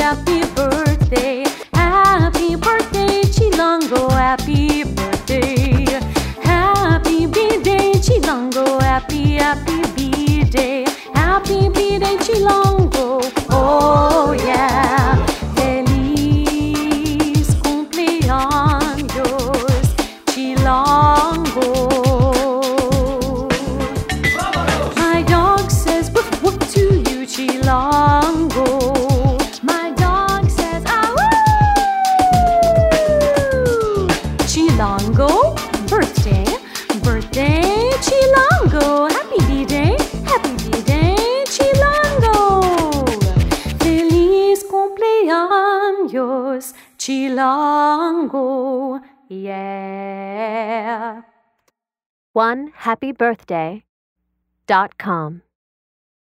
happy birthday. Happy birthday, Chilango, happy birthday. Happy B-Day, Chilango, happy B-Day. Happy B-Day, Chilango, oh yeah. Feliz cumpleaños, Chilango. My dog says woof woof to you, Chilango. My dog says ah woo. Chilango, birthday, birthday, Chilango. Happy B-Day, Chilango. Feliz cumpleaños, Chilango, yeah. OneHappyBirthday.com